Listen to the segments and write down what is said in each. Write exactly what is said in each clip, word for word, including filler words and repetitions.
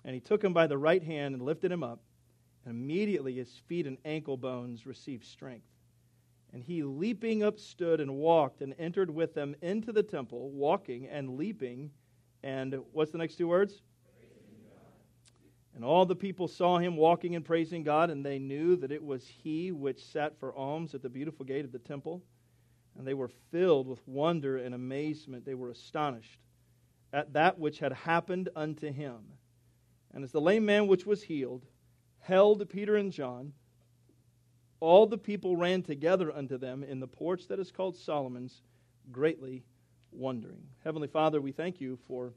And he took him by the right hand and lifted him up, and immediately his feet and ankle bones received strength. And he, leaping up, stood and walked and entered with them into the temple, walking and leaping. And what's the next two words? And all the people saw him walking and praising God, and they knew that it was he which sat for alms at the beautiful gate of the temple. And they were filled with wonder and amazement. They were astonished at that which had happened unto him. And as the lame man which was healed held Peter and John, all the people ran together unto them in the porch that is called Solomon's, greatly wondering. Heavenly Father, we thank you for,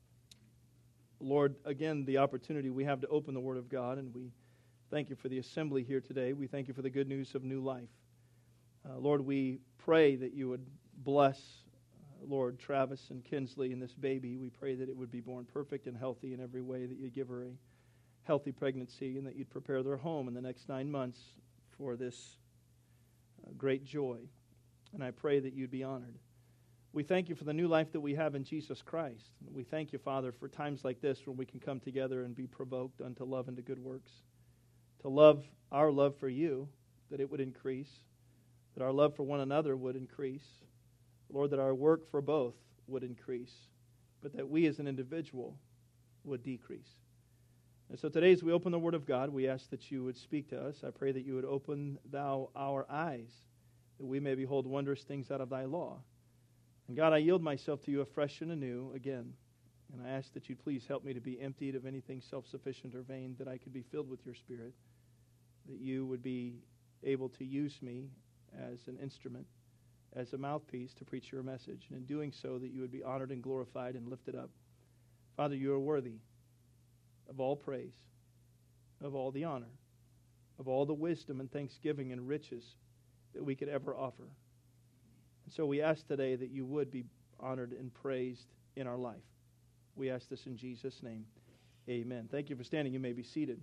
Lord, again, the opportunity we have to open the Word of God, and we thank you for the assembly here today. We thank you for the good news of new life. Uh, Lord, we pray that you would bless, uh, Lord, Travis and Kinsley and this baby. We pray that it would be born perfect and healthy in every way, that you'd give her a healthy pregnancy, and that you'd prepare their home in the next nine months for this uh, great joy. And I pray that you'd be honored. We thank you for the new life that we have in Jesus Christ. We thank you, Father, for times like this where we can come together and be provoked unto love and to good works. To love, our love for you, that it would increase, that our love for one another would increase. Lord, that our work for both would increase, but that we as an individual would decrease. And so today as we open the Word of God, we ask that you would speak to us. I pray that you would open thou our eyes, that we may behold wondrous things out of thy law. And God, I yield myself to you afresh and anew again. And I ask that you please help me to be emptied of anything self-sufficient or vain, that I could be filled with your Spirit, that you would be able to use me as an instrument, as a mouthpiece to preach your message. And in doing so, that you would be honored and glorified and lifted up. Father, you are worthy of all praise, of all the honor, of all the wisdom and thanksgiving and riches that we could ever offer. And so we ask today that you would be honored and praised in our life. We ask this in Jesus' name. Amen. Thank you for standing. You may be seated.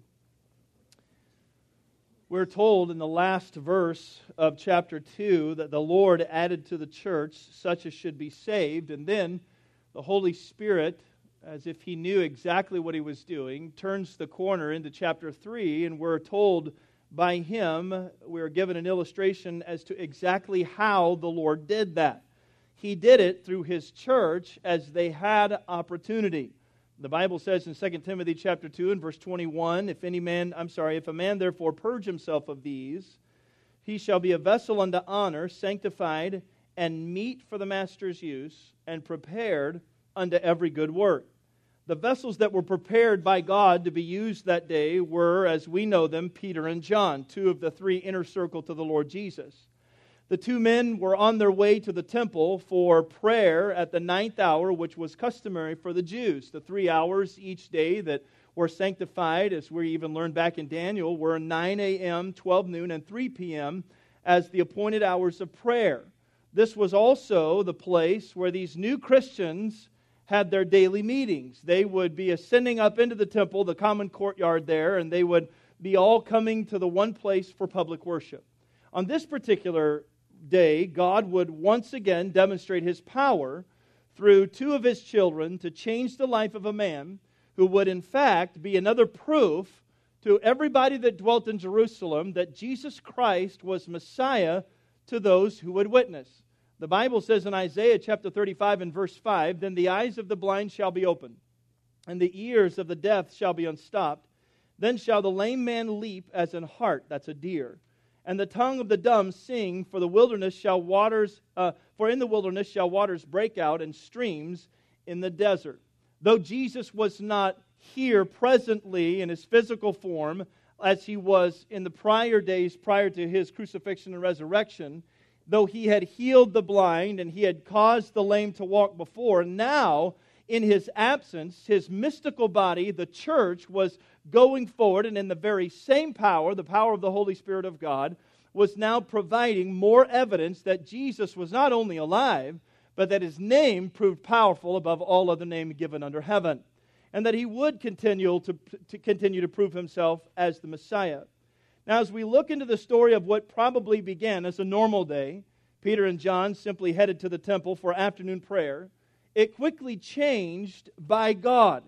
We're told in the last verse of chapter two that the Lord added to the church such as should be saved, and then the Holy Spirit, as if he knew exactly what he was doing, turns the corner into chapter three, and we're told by him, we're given an illustration as to exactly how the Lord did that. He did it through his church as they had opportunity. The Bible says in Second Timothy chapter two and verse twenty-one, if any man, I'm sorry, if a man therefore purge himself of these, he shall be a vessel unto honor, sanctified, and meet for the master's use, and prepared unto every good work. The vessels that were prepared by God to be used that day were, as we know them, Peter and John, two of the three inner circle to the Lord Jesus. The two men were on their way to the temple for prayer at the ninth hour, which was customary for the Jews. The three hours each day that were sanctified, as we even learned back in Daniel, were nine a.m., twelve noon, and three p.m. as the appointed hours of prayer. This was also the place where these new Christians had their daily meetings. They would be ascending up into the temple, the common courtyard there, and they would be all coming to the one place for public worship. On this particular day, God would once again demonstrate his power through two of his children to change the life of a man who would in fact be another proof to everybody that dwelt in Jerusalem that Jesus Christ was Messiah to those who would witness. The Bible says in Isaiah chapter thirty-five and verse five, then the eyes of the blind shall be opened, and the ears of the deaf shall be unstopped. Then shall the lame man leap as an hart, that's a deer, and the tongue of the dumb sing, for the wilderness shall waters, uh, for in the wilderness shall waters break out, and streams in the desert. Though Jesus was not here presently in his physical form, as he was in the prior days prior to his crucifixion and resurrection, though he had healed the blind and he had caused the lame to walk before, now, in his absence, his mystical body, the church, was going forward, and in the very same power, the power of the Holy Spirit of God, was now providing more evidence that Jesus was not only alive, but that his name proved powerful above all other name given under heaven, and that he would continue to, to continue to prove himself as the Messiah. Now, as we look into the story of what probably began as a normal day, Peter and John simply headed to the temple for afternoon prayer. It quickly changed by God.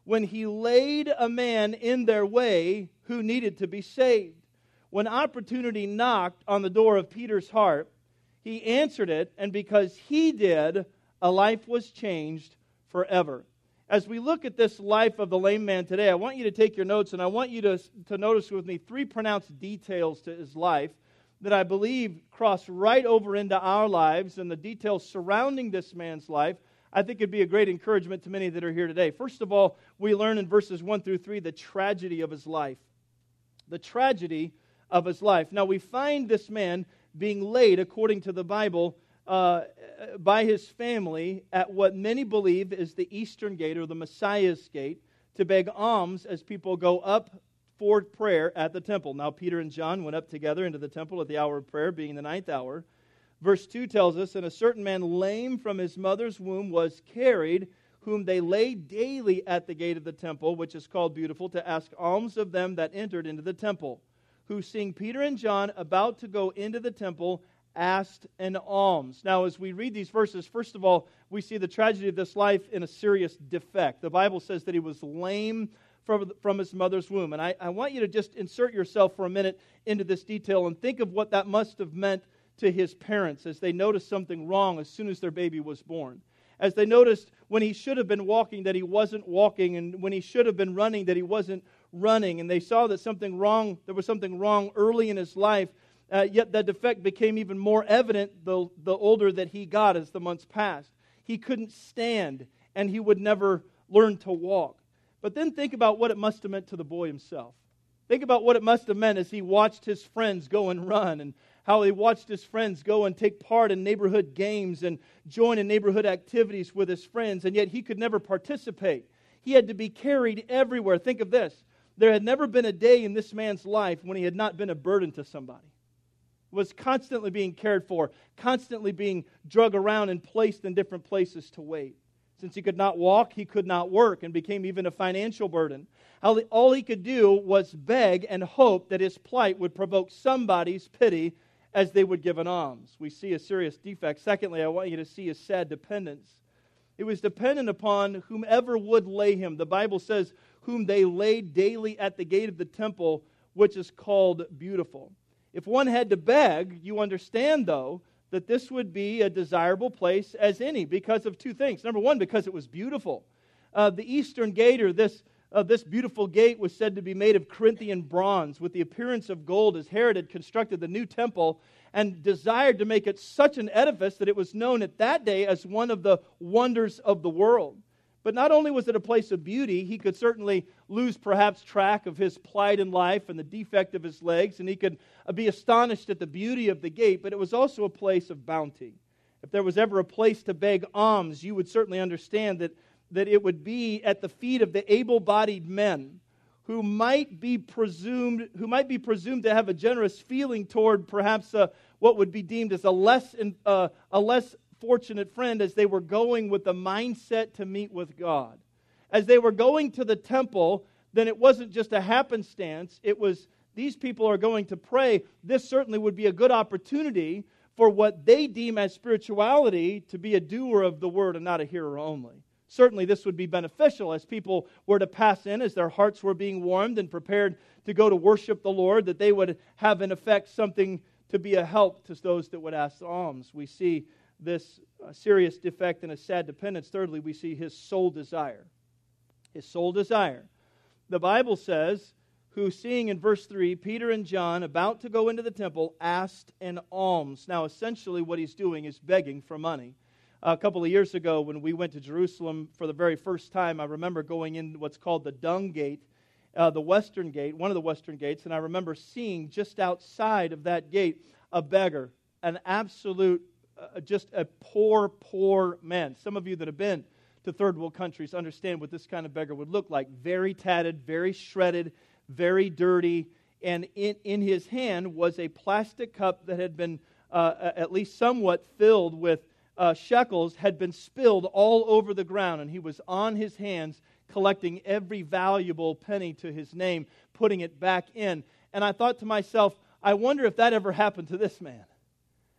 when he laid a man in their way who needed to be saved. When opportunity knocked on the door of Peter's heart, he answered it, and because he did, a life was changed forever. As we look at this life of the lame man today, I want you to take your notes, and I want you to, to notice with me three pronounced details to his life that I believe cross right over into our lives, and the details surrounding this man's life I think it'd be a great encouragement to many that are here today. First of all, we learn in verses one through three the tragedy of his life. The tragedy of his life. Now, we find this man being laid, according to the Bible, uh, by his family at what many believe is the Eastern Gate, or the Messiah's Gate, to beg alms as people go up for prayer at the temple. Now, Peter and John went up together into the temple at the hour of prayer, being the ninth hour. Verse two tells us, and a certain man lame from his mother's womb was carried, whom they laid daily at the gate of the temple, which is called Beautiful, to ask alms of them that entered into the temple, who, seeing Peter and John about to go into the temple, asked an alms. Now, as we read these verses, first of all, we see the tragedy of this life in a serious defect. The Bible says that he was lame from, from his mother's womb. And I, I want you to just insert yourself for a minute into this detail and think of what that must have meant to his parents as they noticed something wrong as soon as their baby was born. As they noticed when he should have been walking that he wasn't walking, and when he should have been running that he wasn't running, and they saw that something wrong, there was something wrong early in his life, uh, yet that defect became even more evident the, the older that he got as the months passed. He couldn't stand, and he would never learn to walk. But then think about what it must have meant to the boy himself. Think about what it must have meant as he watched his friends go and run, and how he watched his friends go and take part in neighborhood games and join in neighborhood activities with his friends, and yet he could never participate. He had to be carried everywhere. Think of this. There had never been a day in this man's life when he had not been a burden to somebody. He was constantly being cared for, constantly being drug around and placed in different places to wait. Since he could not walk, he could not work, and became even a financial burden. All he could do was beg and hope that his plight would provoke somebody's pity as they would give an alms. We see a serious defect. Secondly, I want you to see his sad dependence. It was dependent upon whomever would lay him. The Bible says, whom they laid daily at the gate of the temple, which is called Beautiful. If one had to beg, you understand, though, that this would be a desirable place as any because of two things. Number one, because it was beautiful. Uh, the Eastern Gate, or this Uh, this beautiful gate, was said to be made of Corinthian bronze with the appearance of gold, as Herod had constructed the new temple and desired to make it such an edifice that it was known at that day as one of the wonders of the world. But not only was it a place of beauty, he could certainly lose perhaps track of his plight in life and the defect of his legs, and he could uh, be astonished at the beauty of the gate, but it was also a place of bounty. If there was ever a place to beg alms, you would certainly understand that that it would be at the feet of the able-bodied men who might be presumed who might be presumed to have a generous feeling toward perhaps uh, what would be deemed as a less uh, a less fortunate friend, as they were going with the mindset to meet with God. As they were going to the temple, then it wasn't just a happenstance. It was, these people are going to pray. This certainly would be a good opportunity for what they deem as spirituality to be a doer of the word and not a hearer only. Certainly this would be beneficial as people were to pass in, as their hearts were being warmed and prepared to go to worship the Lord, that they would have in effect something to be a help to those that would ask alms. We see this uh, serious defect and a sad dependence. Thirdly, we see his sole desire. His sole desire. The Bible says, who, seeing in verse three, Peter and John about to go into the temple, asked an alms. Now essentially what he's doing is begging for money. A couple of years ago, when we went to Jerusalem for the very first time, I remember going in what's called the Dung Gate, uh, the Western Gate, one of the Western Gates, and I remember seeing just outside of that gate a beggar, an absolute, uh, just a poor, poor man. Some of you that have been to third world countries understand what this kind of beggar would look like. Very tatted, very shredded, very dirty, and in, in his hand was a plastic cup that had been uh, at least somewhat filled with Uh, shekels, had been spilled all over the ground, and he was on his hands collecting every valuable penny to his name, putting it back in. And I thought to myself, I wonder if that ever happened to this man.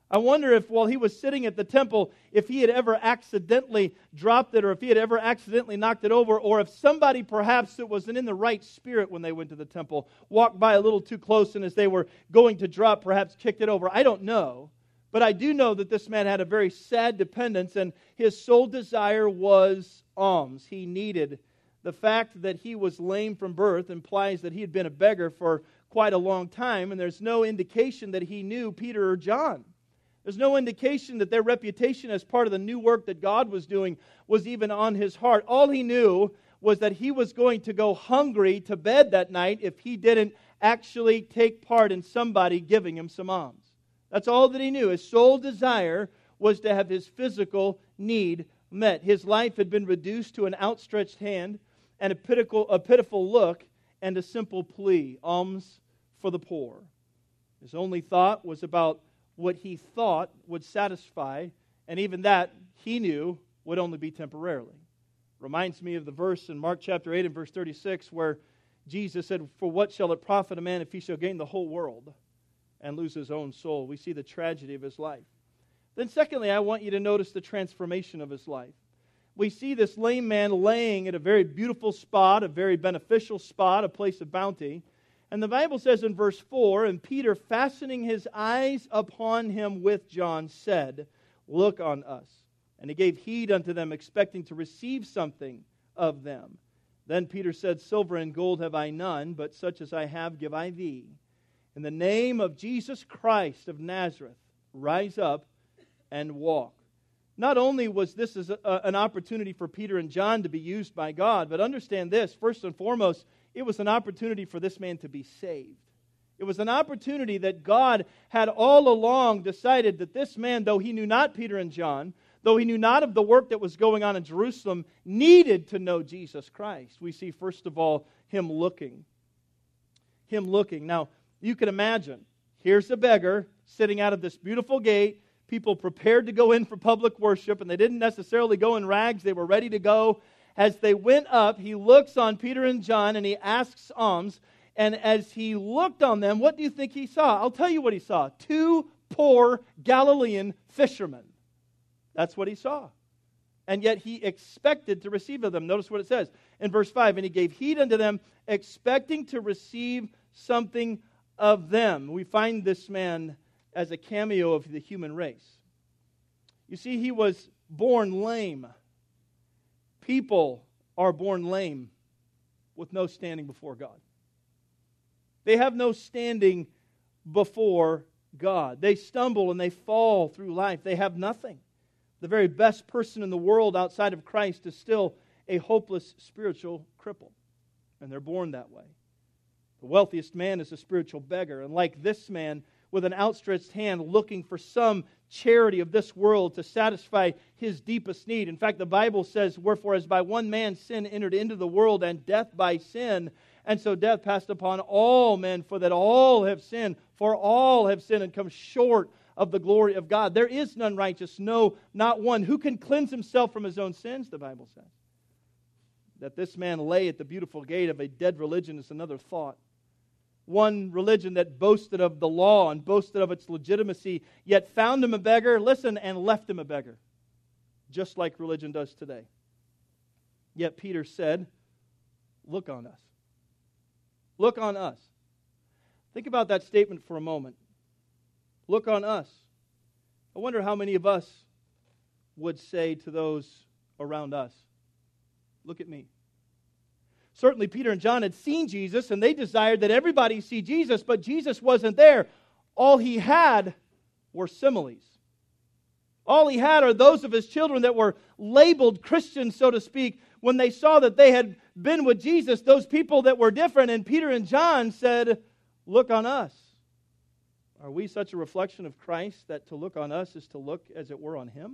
I wonder if while he was sitting at the temple, if he had ever accidentally dropped it, or if he had ever accidentally knocked it over, or if somebody perhaps that wasn't in the right spirit when they went to the temple walked by a little too close, and as they were going to drop, perhaps kicked it over. I don't know. But I do know that this man had a very sad dependence, and his sole desire was alms. He needed. The fact that he was lame from birth implies that he had been a beggar for quite a long time, and there's no indication that he knew Peter or John. There's no indication that their reputation as part of the new work that God was doing was even on his heart. All he knew was that he was going to go hungry to bed that night if he didn't actually take part in somebody giving him some alms. That's all that he knew. His sole desire was to have his physical need met. His life had been reduced to an outstretched hand and a pitiful, a pitiful look and a simple plea, alms for the poor. His only thought was about what he thought would satisfy, and even that, he knew, would only be temporarily. Reminds me of the verse in Mark chapter eight and verse thirty-six where Jesus said, "For what shall it profit a man if he shall gain the whole world and lose his own soul?" We see the tragedy of his life. Then secondly, I want you to notice the transformation of his life. We see this lame man laying at a very beautiful spot, a very beneficial spot, a place of bounty. And the Bible says in verse four, "And Peter, fastening his eyes upon him with John, said, Look on us. And he gave heed unto them, expecting to receive something of them. Then Peter said, Silver and gold have I none, but such as I have give I thee. In the name of Jesus Christ of Nazareth, rise up and walk." Not only was this as a, an opportunity for Peter and John to be used by God, but understand this, first and foremost, it was an opportunity for this man to be saved. It was an opportunity that God had all along decided that this man, though he knew not Peter and John, though he knew not of the work that was going on in Jerusalem, needed to know Jesus Christ. We see, first of all, him looking. Him looking. Now, you can imagine, here's a beggar sitting out of this beautiful gate, people prepared to go in for public worship, and they didn't necessarily go in rags, they were ready to go. As they went up, he looks on Peter and John and he asks alms. And as he looked on them, what do you think he saw? I'll tell you what he saw. Two poor Galilean fishermen. That's what he saw. And yet he expected to receive of them. Notice what it says in verse five. "And he gave heed unto them, expecting to receive something of them." We find this man as a cameo of the human race. You see, he was born lame. People are born lame with no standing before God. They have no standing before God. They stumble and they fall through life. They have nothing. The very best person in the world outside of Christ is still a hopeless spiritual cripple. And they're born that way. The wealthiest man is a spiritual beggar. And like this man, with an outstretched hand looking for some charity of this world to satisfy his deepest need. In fact, the Bible says, "Wherefore as by one man sin entered into the world, and death by sin, and so death passed upon all men, for that all have sinned, for all have sinned and come short of the glory of God. There is none righteous, no, not one. Who can cleanse himself from his own sins?" The Bible says. That this man lay at the beautiful gate of a dead religion is another thought. One religion that boasted of the law and boasted of its legitimacy, yet found him a beggar, listen, and left him a beggar. Just like religion does today. Yet Peter said, "Look on us." Look on us. Think about that statement for a moment. Look on us. I wonder how many of us would say to those around us, "Look at me." Certainly Peter and John had seen Jesus, and they desired that everybody see Jesus, but Jesus wasn't there. All he had were similes. All he had are those of his children that were labeled Christians, so to speak, when they saw that they had been with Jesus, those people that were different. And Peter and John said, "Look on us." Are we such a reflection of Christ that to look on us is to look, as it were, on him?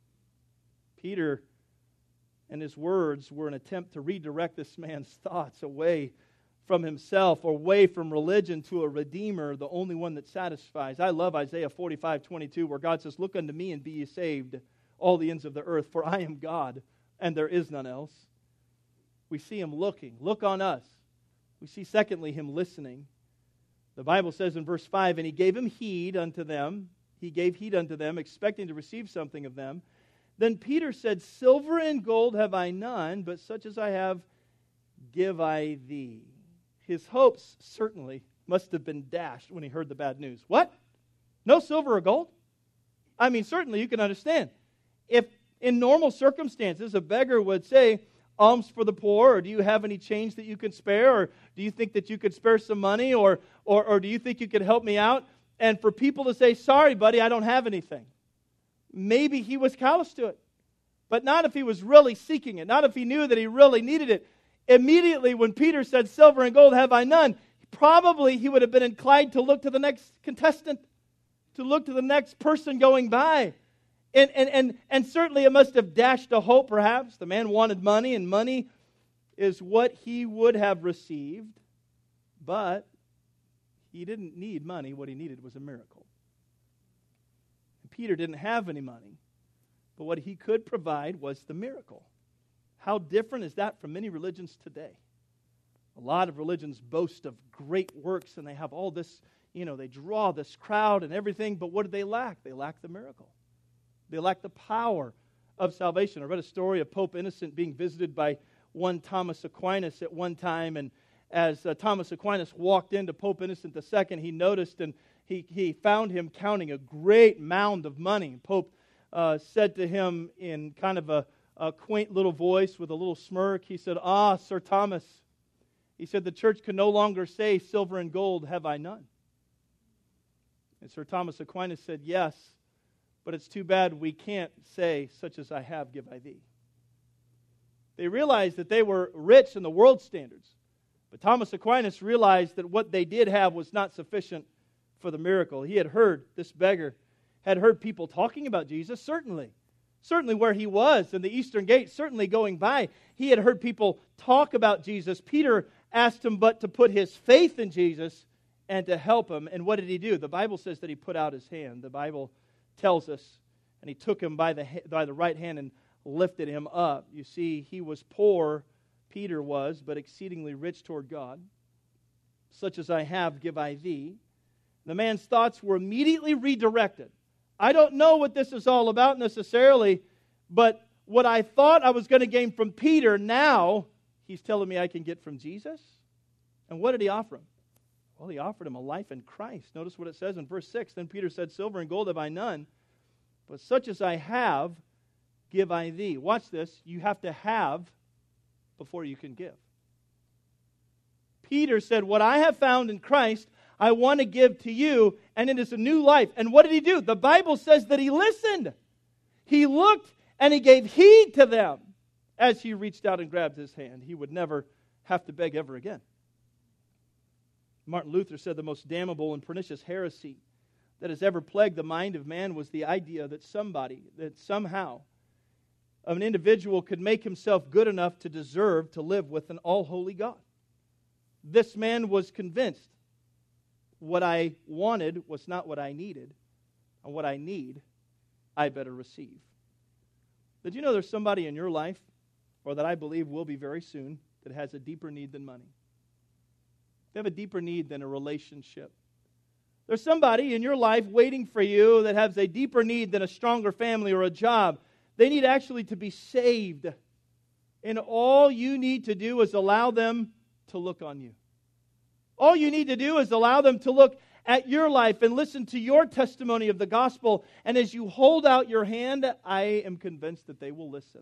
Peter and his words were an attempt to redirect this man's thoughts away from himself, or away from religion, to a Redeemer, the only one that satisfies. I love Isaiah forty-five twenty-two, where God says, "Look unto me and be ye saved, all the ends of the earth, for I am God, and there is none else." We see him looking. Look on us. We see, secondly, him listening. The Bible says in verse five, "And he gave him heed unto them, he gave heed unto them, expecting to receive something of them. Then Peter said, Silver and gold have I none, but such as I have give I thee. His hopes certainly must have been dashed when he heard the bad news. What? No silver or gold? I mean, certainly you can understand. If in normal circumstances a beggar would say, alms for the poor, or do you have any change that you can spare, or do you think that you could spare some money, or, or, or do you think you could help me out? And for people to say, sorry, buddy, I don't have anything. Maybe he was callous to it. But not if he was really seeking it, not if he knew that he really needed it. Immediately when Peter said, silver and gold have I none, probably he would have been inclined to look to the next contestant, to look to the next person going by. And, and, and, and certainly it must have dashed a hope, perhaps. The man wanted money, and money is what he would have received. But he didn't need money. What he needed was a miracle. And Peter didn't have any money, but what he could provide was the miracle. How different is that from many religions today? A lot of religions boast of great works, and they have all this, you know, they draw this crowd and everything, but what do they lack? They lack the miracle. They lack the power of salvation. I read a story of Pope Innocent being visited by one Thomas Aquinas at one time, and as uh, Thomas Aquinas walked into Pope Innocent the Second, he noticed and he, he found him counting a great mound of money. Pope uh, said to him in kind of a, a quaint little voice with a little smirk, he said, Ah, Sir Thomas, he said, the church can no longer say, silver and gold have I none. And Sir Thomas Aquinas said, yes, but it's too bad we can't say, such as I have, give I thee. They realized that they were rich in the world standards. But Thomas Aquinas realized that what they did have was not sufficient for the miracle. He had heard, this beggar had heard people talking about Jesus, certainly. Certainly where he was in the Eastern Gate, certainly going by. He had heard people talk about Jesus. Peter asked him but to put his faith in Jesus and to help him. And what did he do? The Bible says that he put out his hand. The Bible tells us, and he took him by the by the right hand and lifted him up. You see, he was poor, Peter was, but exceedingly rich toward God. Such as I have, give I thee. The man's thoughts were immediately redirected. I don't know what this is all about necessarily, but what I thought I was going to gain from Peter, now he's telling me I can get from Jesus. And what did he offer him? Well, he offered him a life in Christ. Notice what it says in verse six. Then Peter said, silver and gold have I none, but such as I have, give I thee. Watch this. You have to have before you can give. Peter said, what I have found in Christ, I want to give to you, and it is a new life. And what did he do? The Bible says that he listened. He looked and he gave heed to them as he reached out and grabbed his hand. He would never have to beg ever again. Martin Luther said the most damnable and pernicious heresy that has ever plagued the mind of man was the idea that somebody, that somehow an individual could make himself good enough to deserve to live with an all-holy God. This man was convinced what I wanted was not what I needed, and what I need, I better receive. Did you know there's somebody in your life, or that I believe will be very soon, that has a deeper need than money? They have a deeper need than a relationship. There's somebody in your life waiting for you that has a deeper need than a stronger family or a job. They need actually to be saved. And all you need to do is allow them to look on you. All you need to do is allow them to look at your life and listen to your testimony of the gospel. And as you hold out your hand, I am convinced that they will listen.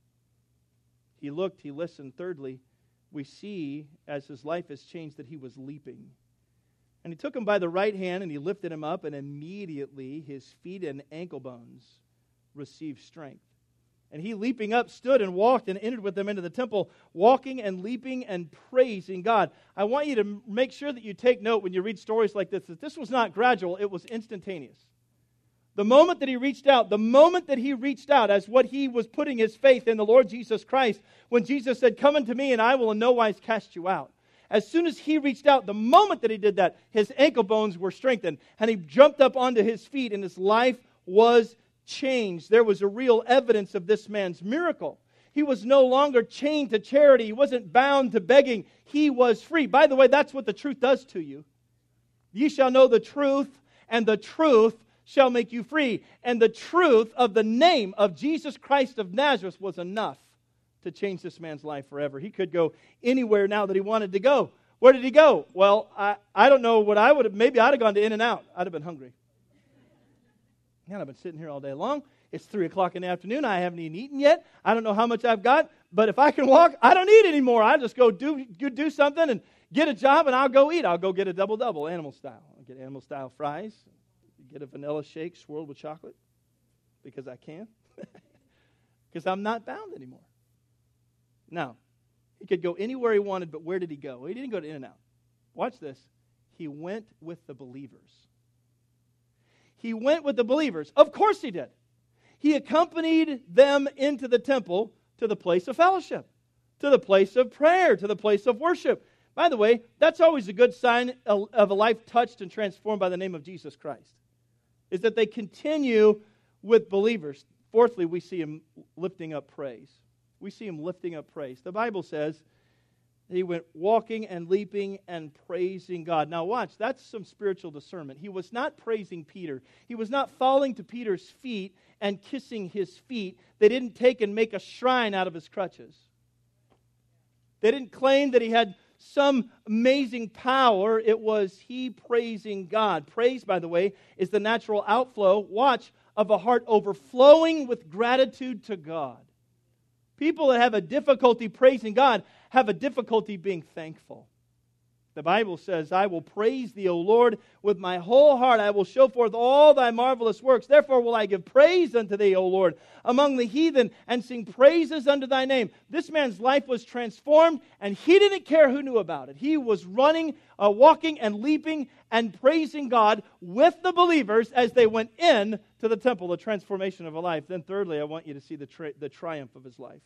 He looked, he listened. Thirdly, we see as his life has changed that he was leaping. And he took him by the right hand and he lifted him up, and immediately his feet and ankle bones received strength. And he, leaping up, stood and walked and entered with them into the temple, walking and leaping and praising God. I want you to make sure that you take note when you read stories like this, that this was not gradual, it was instantaneous. The moment that he reached out, the moment that he reached out as what he was putting his faith in the Lord Jesus Christ, when Jesus said, come unto me and I will in no wise cast you out. As soon as he reached out, the moment that he did that, his ankle bones were strengthened, and he jumped up onto his feet, and his life was changed. There was a real evidence of this man's miracle. He was no longer chained to charity. He wasn't bound to begging. He was free. By the way, that's what the truth does to you. Ye shall know the truth, and the truth shall make you free. And the truth of the name of Jesus Christ of Nazareth was enough to change this man's life forever. He could go anywhere now that he wanted to go. Where did he go? Well, I, I don't know what I would have, maybe I'd have gone to In-N-Out. I'd have been hungry. Man, I've been sitting here all day long. It's three o'clock in the afternoon. I haven't even eaten yet. I don't know how much I've got, but if I can walk, I don't eat anymore. I just go do, go do something and get a job, and I'll go eat. I'll go get a double-double, animal style. I'll get animal-style fries, get a vanilla shake swirled with chocolate, because I can, because I'm not bound anymore. Now, he could go anywhere he wanted, but where did he go? He didn't go to In-N-Out. Watch this. He went with the believers. He went with the believers. Of course he did. He accompanied them into the temple to the place of fellowship, to the place of prayer, to the place of worship. By the way, that's always a good sign of a life touched and transformed by the name of Jesus Christ, is that they continue with believers. Fourthly, we see him lifting up praise. We see him lifting up praise. The Bible says he went walking and leaping and praising God. Now watch, that's some spiritual discernment. He was not praising Peter. He was not falling to Peter's feet and kissing his feet. They didn't take and make a shrine out of his crutches. They didn't claim that he had some amazing power. It was he praising God. Praise, by the way, is the natural outflow, watch, of a heart overflowing with gratitude to God. People that have a difficulty praising God have a difficulty being thankful. The Bible says, I will praise thee, O Lord, with my whole heart. I will show forth all thy marvelous works. Therefore will I give praise unto thee, O Lord, among the heathen, and sing praises unto thy name. This man's life was transformed, and he didn't care who knew about it. He was running, uh, walking, and leaping, and praising God with the believers as they went in to the temple, the transformation of a life. Then thirdly, I want you to see the, tri- the triumph of his life.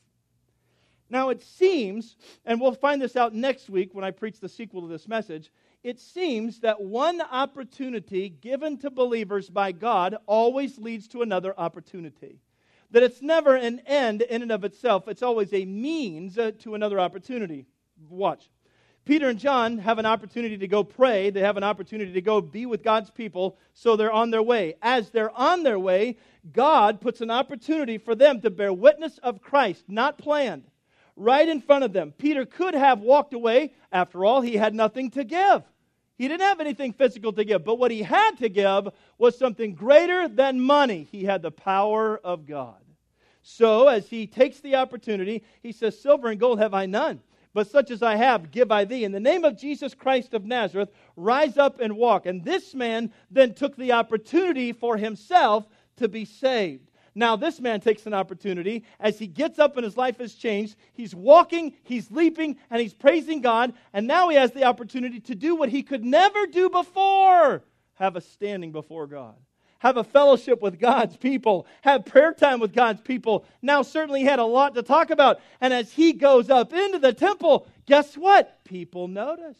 Now it seems, and we'll find this out next week when I preach the sequel to this message, it seems that one opportunity given to believers by God always leads to another opportunity. That it's never an end in and of itself. It's always a means uh, to another opportunity. Watch. Peter and John have an opportunity to go pray. They have an opportunity to go be with God's people, so they're on their way. As they're on their way, God puts an opportunity for them to bear witness of Christ, not planned, right in front of them. Peter could have walked away. After all, he had nothing to give. He didn't have anything physical to give. But what he had to give was something greater than money. He had the power of God. So, as he takes the opportunity, he says, silver and gold have I none, but such as I have, give I thee. In the name of Jesus Christ of Nazareth, rise up and walk. And this man then took the opportunity for himself to be saved. Now this man takes an opportunity. As he gets up and his life has changed, he's walking, he's leaping, and he's praising God. And now he has the opportunity to do what he could never do before. Have a standing before God. Have a fellowship with God's people. Have prayer time with God's people. Now certainly he had a lot to talk about. And as he goes up into the temple, guess what? People noticed.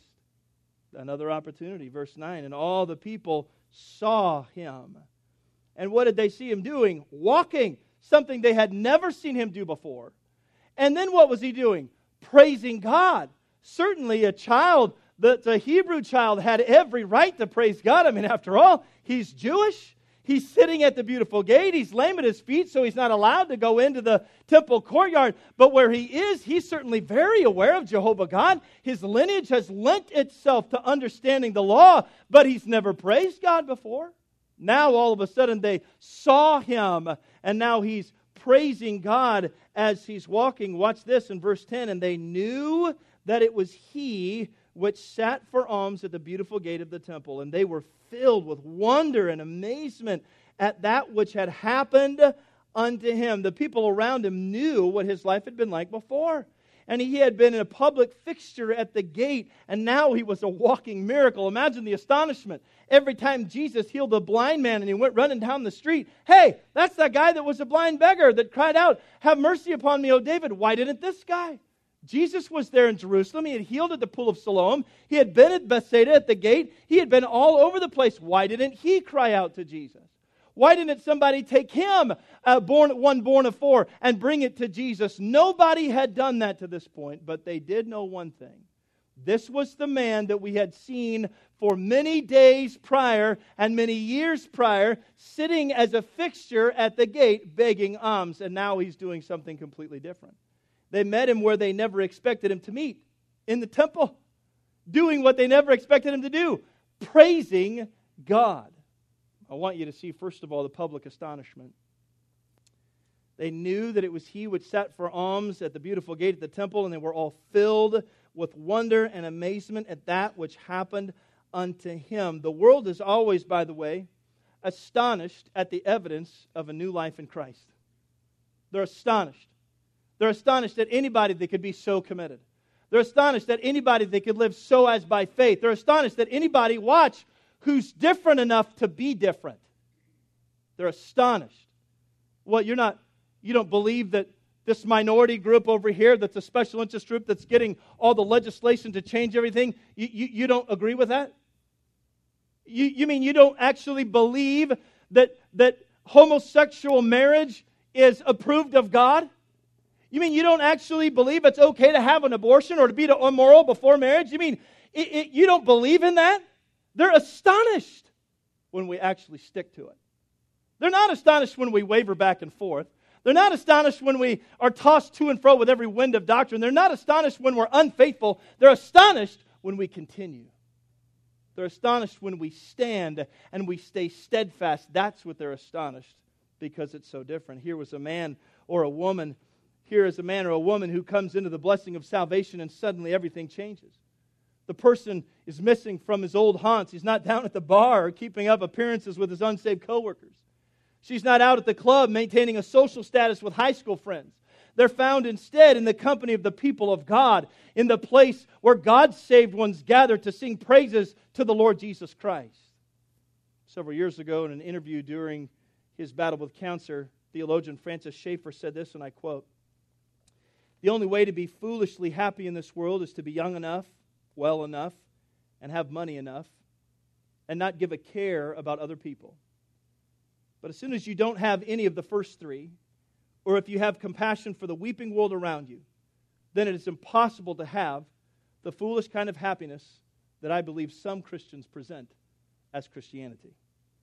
Another opportunity, verse nine. And all the people saw him. And what did they see him doing? Walking, something they had never seen him do before. And then what was he doing? Praising God. Certainly a child, the, the Hebrew child had every right to praise God. I mean, after all, he's Jewish. He's sitting at the beautiful gate. He's lame at his feet, so he's not allowed to go into the temple courtyard. But where he is, he's certainly very aware of Jehovah God. His lineage has lent itself to understanding the law, but he's never praised God before. Now, all of a sudden, they saw him, and now he's praising God as he's walking. Watch this in verse ten. And they knew that it was he which sat for alms at the beautiful gate of the temple. And they were filled with wonder and amazement at that which had happened unto him. The people around him knew what his life had been like before. And he had been a public fixture at the gate, and now he was a walking miracle. Imagine the astonishment. Every time Jesus healed a blind man and he went running down the street, hey, that's that guy that was a blind beggar that cried out, have mercy upon me, O David. Why didn't this guy? Jesus was there in Jerusalem. He had healed at the pool of Siloam. He had been at Bethsaida at the gate. He had been all over the place. Why didn't he cry out to Jesus? Why didn't somebody take him, uh, born one born of four, and bring it to Jesus? Nobody had done that to this point, but they did know one thing. This was the man that we had seen for many days prior and many years prior, sitting as a fixture at the gate begging alms. And now he's doing something completely different. They met him where they never expected him to meet, in the temple, doing what they never expected him to do, praising God. I want you to see, first of all, the public astonishment. They knew that it was he which sat for alms at the beautiful gate of the temple, and they were all filled with wonder and amazement at that which happened unto him. The world is always, by the way, astonished at the evidence of a new life in Christ. They're astonished. They're astonished at anybody that could be so committed. They're astonished at anybody that could live so as by faith. They're astonished that anybody, watch, who's different enough to be different. They're astonished. What, you're not, you don't believe that this minority group over here, that's a special interest group that's getting all the legislation to change everything, you, you, you don't agree with that? You, you mean you don't actually believe that, that homosexual marriage is approved of God? You mean you don't actually believe it's okay to have an abortion or to be immoral before marriage? You mean it, it, you don't believe in that? They're astonished when we actually stick to it. They're not astonished when we waver back and forth. They're not astonished when we are tossed to and fro with every wind of doctrine. They're not astonished when we're unfaithful. They're astonished when we continue. They're astonished when we stand and we stay steadfast. That's what they're astonished, because it's so different. Here was a man or a woman. Here is a man or a woman who comes into the blessing of salvation, and suddenly everything changes. The person is missing from his old haunts. He's not down at the bar or keeping up appearances with his unsaved coworkers. She's not out at the club maintaining a social status with high school friends. They're found instead in the company of the people of God, in the place where God's saved ones gather to sing praises to the Lord Jesus Christ. Several years ago, in an interview during his battle with cancer, theologian Francis Schaeffer said this, and I quote, "The only way to be foolishly happy in this world is to be young enough, well enough, and have money enough, and not give a care about other people. But as soon as you don't have any of the first three, or if you have compassion for the weeping world around you, then it is impossible to have the foolish kind of happiness that I believe some Christians present as Christianity."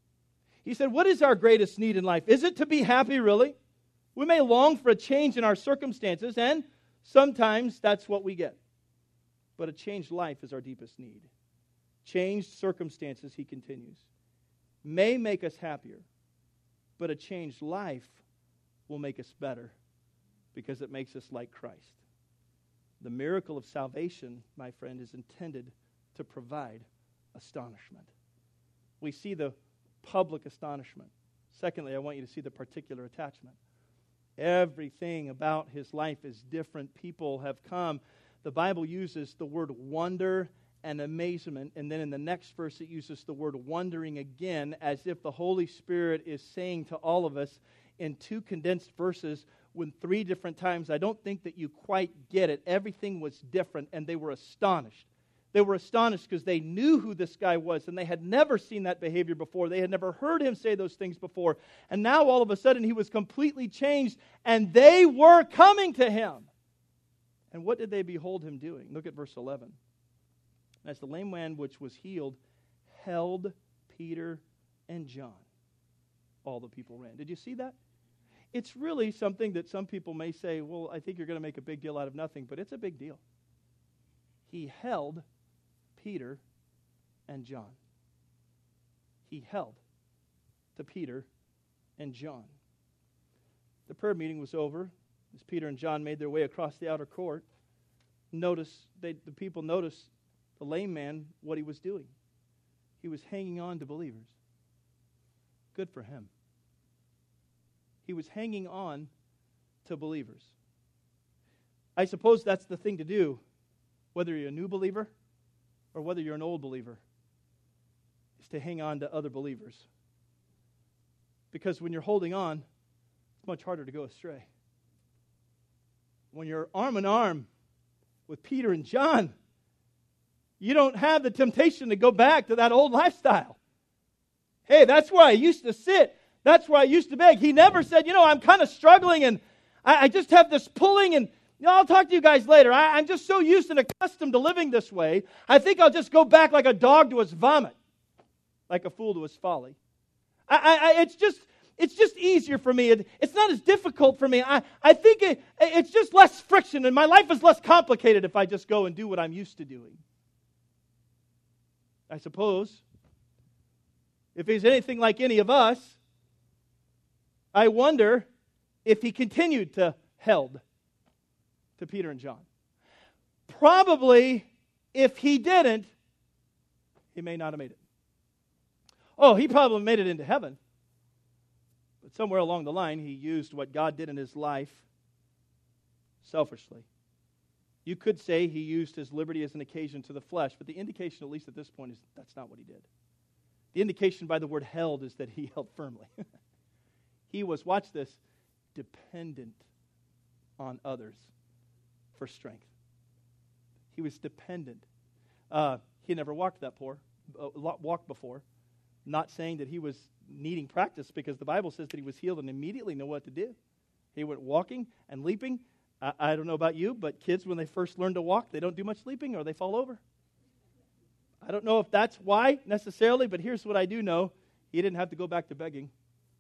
He said, what is our greatest need in life? Is it to be happy, really? We may long for a change in our circumstances, and sometimes that's what we get. But a changed life is our deepest need. Changed circumstances, he continues, may make us happier, but a changed life will make us better because it makes us like Christ. The miracle of salvation, my friend, is intended to provide astonishment. We see the public astonishment. Secondly, I want you to see the particular attachment. Everything about his life is different. People have come. The Bible uses the word wonder and amazement, and then in the next verse it uses the word wondering again, as if the Holy Spirit is saying to all of us in two condensed verses when three different times, I don't think that you quite get it. Everything was different, and they were astonished. They were astonished because they knew who this guy was, and they had never seen that behavior before. They had never heard him say those things before. And now all of a sudden he was completely changed, and they were coming to him. And what did they behold him doing? Look at verse eleven. As the lame man which was healed held Peter and John, all the people ran. Did you see that? It's really something that some people may say, well, I think you're going to make a big deal out of nothing, but it's a big deal. He held Peter and John. He held to Peter and John. The prayer meeting was over. As Peter and John made their way across the outer court, notice they, the people noticed the lame man, what he was doing. He was hanging on to believers. Good for him. He was hanging on to believers. I suppose that's the thing to do, whether you're a new believer or whether you're an old believer, is to hang on to other believers. Because when you're holding on, it's much harder to go astray. When you're arm in arm with Peter and John, you don't have the temptation to go back to that old lifestyle. Hey, that's where I used to sit. That's where I used to beg. He never said, you know, I'm kind of struggling and I, I just have this pulling and you know, I'll talk to you guys later. I, I'm just so used and accustomed to living this way. I think I'll just go back like a dog to his vomit, like a fool to his folly. I, I, it's just, it's just easier for me. It, it's not as difficult for me. I, I think it, it's just less friction, and my life is less complicated if I just go and do what I'm used to doing. I suppose, if he's anything like any of us, I wonder if he continued to held to Peter and John. Probably, if he didn't, he may not have made it. Oh, he probably made it into heaven. But somewhere along the line, he used what God did in his life selfishly. You could say he used his liberty as an occasion to the flesh, but the indication, at least at this point, is that's not what he did. The indication by the word held is that he held firmly. He was, watch this, dependent on others for strength. He was dependent. Uh, he never walked that poor, uh, walked before. Not saying that he was needing practice, because the Bible says that he was healed and immediately knew what to do. He went walking and leaping. I, I don't know about you, but kids, when they first learn to walk, they don't do much leaping or they fall over. I don't know if that's why necessarily, but here's what I do know. He didn't have to go back to begging.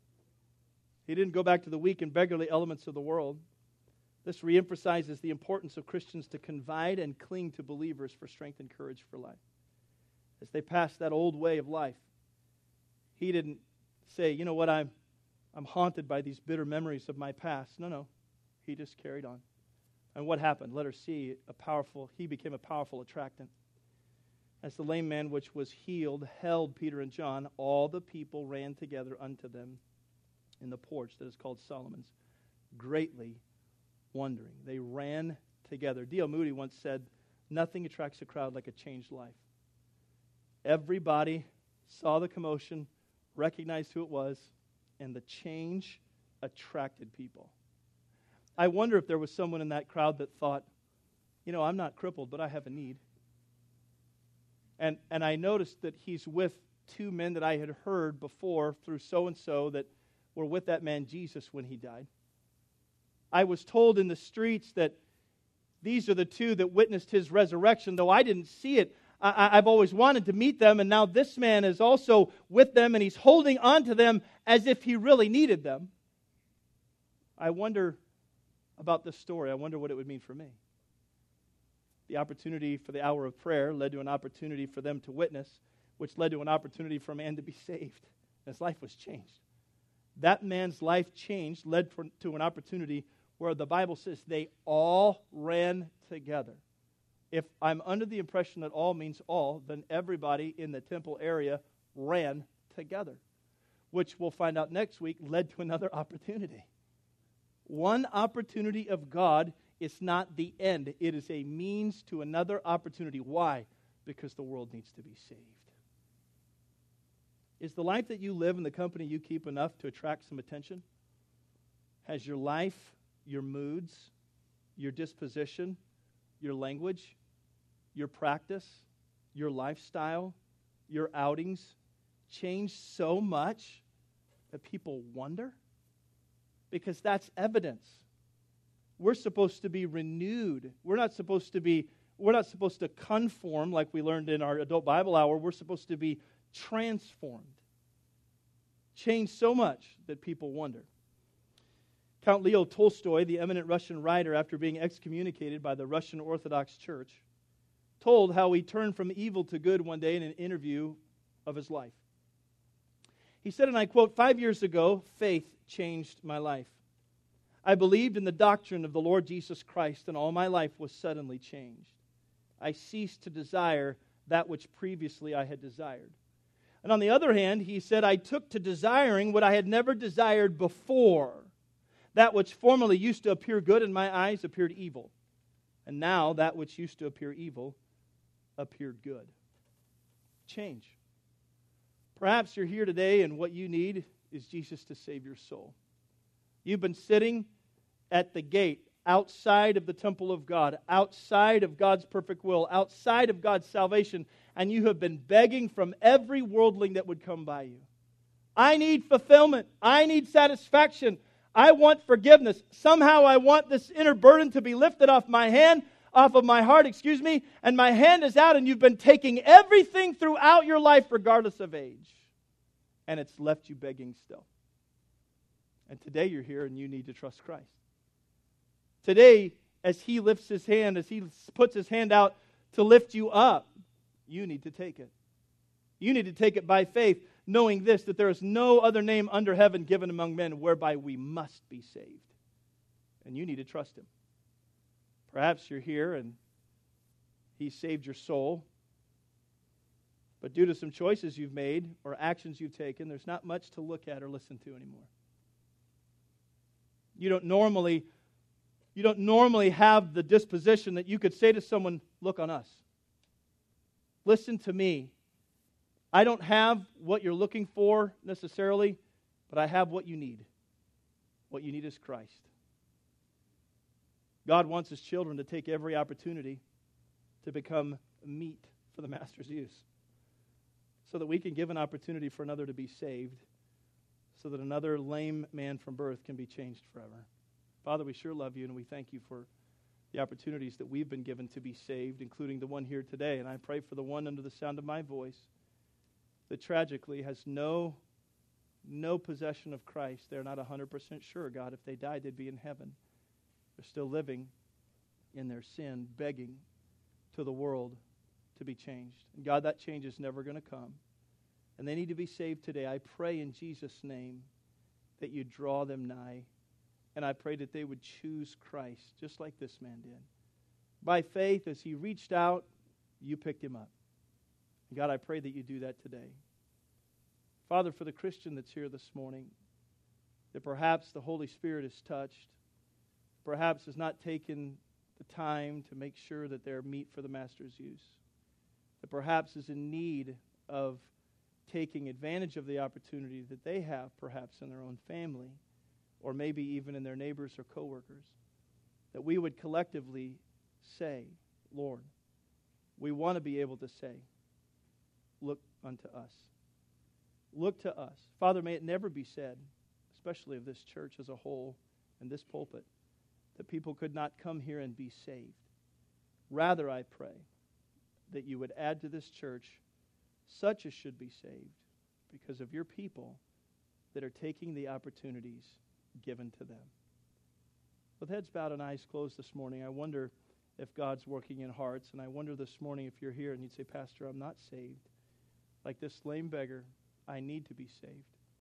He didn't go back to the weak and beggarly elements of the world. This reemphasizes the importance of Christians to confide and cling to believers for strength and courage for life. As they pass that old way of life, he didn't say, you know what, I'm, I'm haunted by these bitter memories of my past. No, no. He just carried on. And what happened? Letter C, a powerful, he became a powerful attractant. As the lame man which was healed held Peter and John, all the people ran together unto them in the porch that is called Solomon's, greatly wondering. They ran together. D L Moody once said, nothing attracts a crowd like a changed life. Everybody saw the commotion, recognized who it was, and the change attracted people. I wonder if there was someone in that crowd that thought, you know, I'm not crippled, but I have a need. And and I noticed that he's with two men that I had heard before through so-and-so that were with that man Jesus when he died. I was told in the streets that these are the two that witnessed his resurrection, though I didn't see it. I, I've always wanted to meet them, and now this man is also with them, and he's holding on to them as if he really needed them. I wonder about this story. I wonder what it would mean for me. The opportunity for the hour of prayer led to an opportunity for them to witness, which led to an opportunity for a man to be saved. His life was changed. That man's life changed led for, to an opportunity where the Bible says they all ran together. If I'm under the impression that all means all, then everybody in the temple area ran together, which we'll find out next week led to another opportunity. One opportunity of God is not the end. It is a means to another opportunity. Why? Because the world needs to be saved. Is the life that you live and the company you keep enough to attract some attention? Has your life, your moods, your disposition, your language, your practice, your lifestyle, your outings changed so much that people wonder? Because that's evidence. We're supposed to be renewed. We're not supposed to be, we're not supposed to conform like we learned in our adult Bible hour. We're supposed to be transformed. Changed so much that people wonder. Count Leo Tolstoy, the eminent Russian writer, after being excommunicated by the Russian Orthodox Church, told how he turned from evil to good one day in an interview of his life. He said, and I quote, "Five years ago, faith changed my life. I believed in the doctrine of the Lord Jesus Christ, and all my life was suddenly changed. I ceased to desire that which previously I had desired. And on the other hand," he said, "I took to desiring what I had never desired before. That which formerly used to appear good in my eyes appeared evil. And now that which used to appear evil appeared good." Change. Perhaps you're here today and what you need is Jesus to save your soul. You've been sitting at the gate, outside of the temple of God, outside of God's perfect will, outside of God's salvation, and you have been begging from every worldling that would come by you. I need fulfillment. I need satisfaction. I want forgiveness. Somehow I want this inner burden to be lifted off my hand, off of my heart, excuse me, and my hand is out, and you've been taking everything throughout your life, regardless of age, and it's left you begging still. And today you're here and you need to trust Christ. Today, as He lifts His hand, as He puts His hand out to lift you up, you need to take it. You need to take it by faith, knowing this, that there is no other name under heaven given among men whereby we must be saved. And you need to trust Him. Perhaps you're here and He saved your soul, but due to some choices you've made or actions you've taken, there's not much to look at or listen to anymore. You don't normally, you don't normally have the disposition that you could say to someone, look on us. Listen to me. I don't have what you're looking for necessarily, but I have what you need. What you need is Christ. God wants His children to take every opportunity to become meat for the Master's use, so that we can give an opportunity for another to be saved, so that another lame man from birth can be changed forever. Father, we sure love You, and we thank You for the opportunities that we've been given to be saved, including the one here today. And I pray for the one under the sound of my voice that tragically has no, no possession of Christ. They're not one hundred percent sure, God, if they died, they'd be in heaven. They're still living in their sin, begging to the world to be changed. And God, that change is never going to come. And they need to be saved today. I pray in Jesus' name that You draw them nigh. And I pray that they would choose Christ, just like this man did. By faith, as he reached out, You picked him up. And God, I pray that You do that today. Father, for the Christian that's here this morning, that perhaps the Holy Spirit is touched, perhaps has not taken the time to make sure that they're meat for the Master's use, that perhaps is in need of taking advantage of the opportunity that they have perhaps in their own family, or maybe even in their neighbors or coworkers, that we would collectively say, Lord, we want to be able to say, look unto us. Look to us. Father, may it never be said, especially of this church as a whole and this pulpit, that people could not come here and be saved. Rather, I pray that You would add to this church such as should be saved because of Your people that are taking the opportunities given to them. With heads bowed and eyes closed this morning, I wonder if God's working in hearts, and I wonder this morning if you're here and you'd say, Pastor, I'm not saved. Like this lame beggar, I need to be saved.